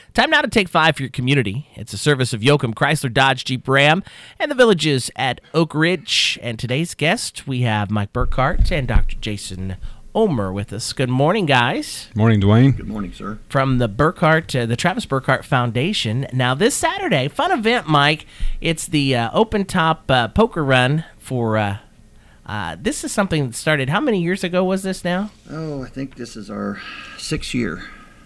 Time now to take 5 for your community. It's a service of Yoakum Chrysler Dodge Jeep Ram and the villages at Oak Ridge. And today's guest, we have Mike Burkhart and Dr. Jason Omer with us. Good morning, guys. Morning, Dwayne. Good morning, sir. From the the Travis Burkhart Foundation. Now, this Saturday, fun event, Mike. It's the open top poker run for. This is something that started. How many years ago was this now? Oh, I think this is our 6th year.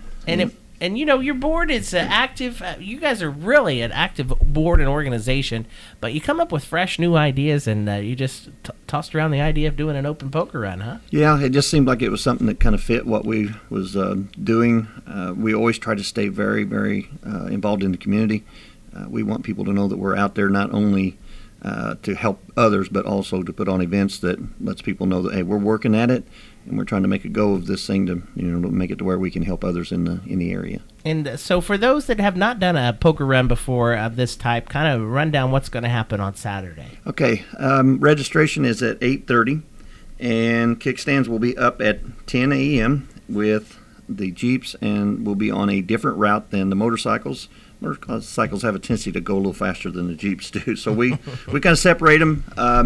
And you know, your board is active. You guys are really an active board and organization, but you come up with fresh new ideas, and you just tossed around the idea of doing an open poker run, huh? Yeah, it just seemed like it was something that kind of fit what we was doing. We always try to stay very, very involved in the community. We want people to know that we're out there not only to help others, but also to put on events that lets people know that, hey, we're working at it, and we're trying to make a go of this thing to, to make it to where we can help others in the area. And so for those that have not done a poker run before of this type, kind of run down what's going to happen on Saturday. Okay, registration is at 8:30, and kickstands will be up at 10 a.m. with the Jeeps, and will be on a different route than the motorcycles. Motorcycles have a tendency to go a little faster than the Jeeps do, so we kind of separate them,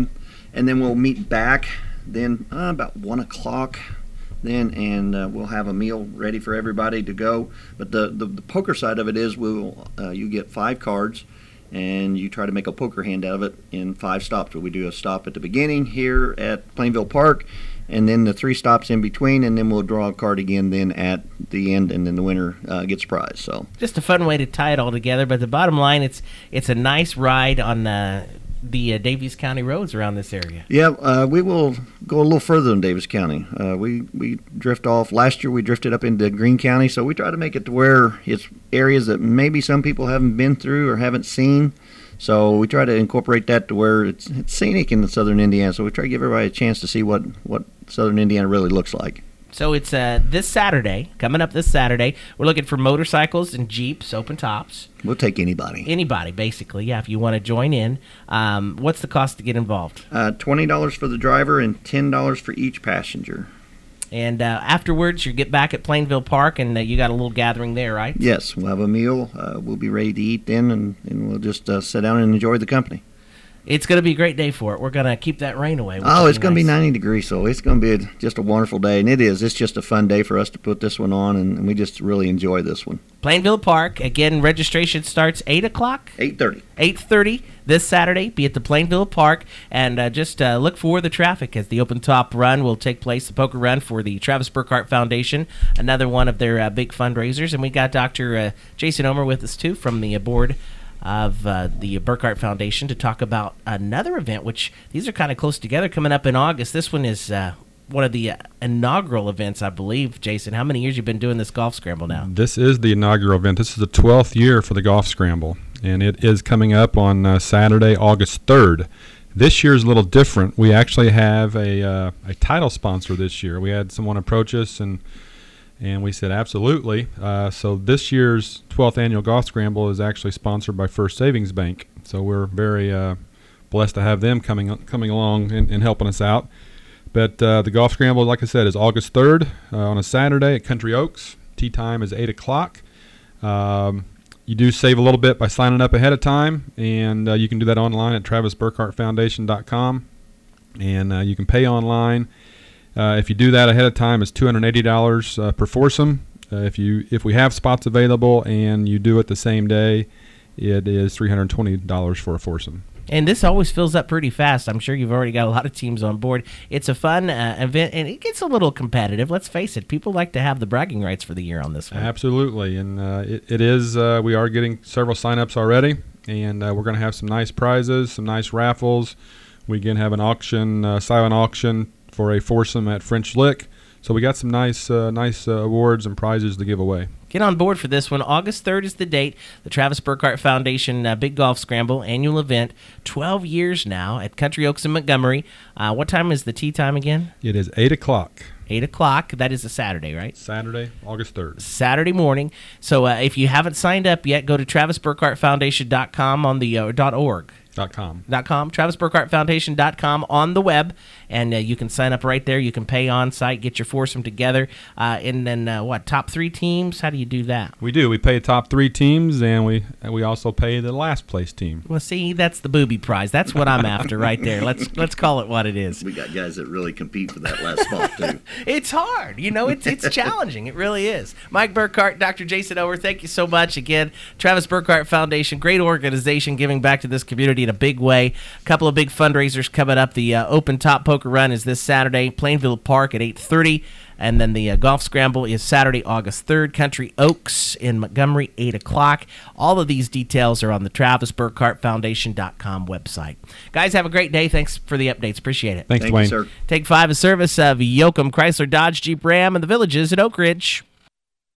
and then we'll meet back then about 1 o'clock then, and we'll have a meal ready for everybody to go. But the poker side of it is you get 5 cards, and you try to make a poker hand out of it in 5 stops. We do a stop at the beginning here at Plainville Park, and then the 3 stops in between, and then we'll draw a card again then at the end, and then the winner gets a prize. So just a fun way to tie it all together. But the bottom line, it's a nice ride on the Daviess County roads around this area. Yeah, we will go a little further than Daviess County. We drift off. Last year we drifted up into Greene County, so we try to make it to where it's areas that maybe some people haven't been through or haven't seen. So we try to incorporate that to where it's scenic in the southern Indiana. So we try to give everybody a chance to see what southern Indiana really looks like. So it's this Saturday, coming up this Saturday. We're looking for motorcycles and Jeeps, open tops. We'll take anybody. Anybody, basically, yeah, if you want to join in. What's the cost to get involved? $20 for the driver and $10 for each passenger. And afterwards, you get back at Plainville Park, and you got a little gathering there, right? Yes, we'll have a meal. We'll be ready to eat then, and we'll just sit down and enjoy the company. It's going to be a great day for it. We're going to keep that rain away. Oh, it's going to be 90 degrees, so it's going to be just a wonderful day, and it is. It's just a fun day for us to put this one on, and we just really enjoy this one. Plainville Park, again, registration starts 8 o'clock? 8:30. 8:30 this Saturday. Be at the Plainville Park, and just look for the traffic as the open top run will take place, the poker run for the Travis Burkhart Foundation, another one of their big fundraisers. And we got Dr. Jason Omer with us, too, from the board of the Burkhart Foundation to talk about another event, which these are kind of close together, coming up in August. This one is one of the inaugural events, I believe. Jason, how many years you been doing this golf scramble now? This is the inaugural event. This is the 12th year for the golf scramble, and it is coming up on Saturday, August 3rd. This year is a little different. We actually have a title sponsor this year. We had someone approach us, and we said absolutely. So this year's 12th annual golf scramble is actually sponsored by First Savings Bank. So we're very blessed to have them coming along and helping us out. But the golf scramble, like I said, is August 3rd on a Saturday at Country Oaks. Tee time is 8 o'clock. You do save a little bit by signing up ahead of time, and you can do that online at travisburkhartfoundation.com, and you can pay online. If you do that ahead of time, it's $280 per foursome. If we have spots available and you do it the same day, it is $320 for a foursome. And this always fills up pretty fast. I'm sure you've already got a lot of teams on board. It's a fun event, and it gets a little competitive. Let's face it. People like to have the bragging rights for the year on this one. Absolutely, and it is. We are getting several sign-ups already, and we're going to have some nice prizes, some nice raffles. We can have an auction, silent auction for a foursome at French Lick. So we got some nice awards and prizes to give away. Get on board for this one. August 3rd is the date. The Travis Burkhart Foundation Big Golf Scramble annual event. 12 years now at Country Oaks in Montgomery. What time is the tee time again? It is 8 o'clock. 8 o'clock. That is a Saturday, right? Saturday, August 3rd. Saturday morning. So if you haven't signed up yet, go to travisburkhartfoundation.com on the .org. .com. TravisBurkhartFoundation.com on the web, and you can sign up right there. You can pay on site, get your foursome together, and then top 3 teams? How do you do that? We do. We pay top 3 teams, and we also pay the last place team. Well, see, that's the booby prize. That's what I'm after right there. Let's call it what it is. We got guys that really compete for that last spot too. It's hard, it's challenging. It really is. Mike Burkhart, Dr. Jason Ower, thank you so much again. Travis Burkhart Foundation, great organization, giving back to this community in a big way. A couple of big fundraisers coming up. The Open Top Poker Run is this Saturday, Plainville Park at 8:30. And then the Golf Scramble is Saturday, August 3rd, Country Oaks in Montgomery, 8 o'clock. All of these details are on the TravisBurkhartFoundation.com website. Guys, have a great day. Thanks for the updates. Appreciate it. Thanks, Thank Dwayne. you, sir. Take 5 is service of Yoakum Chrysler Dodge Jeep Ram and the Villages at Oak Ridge.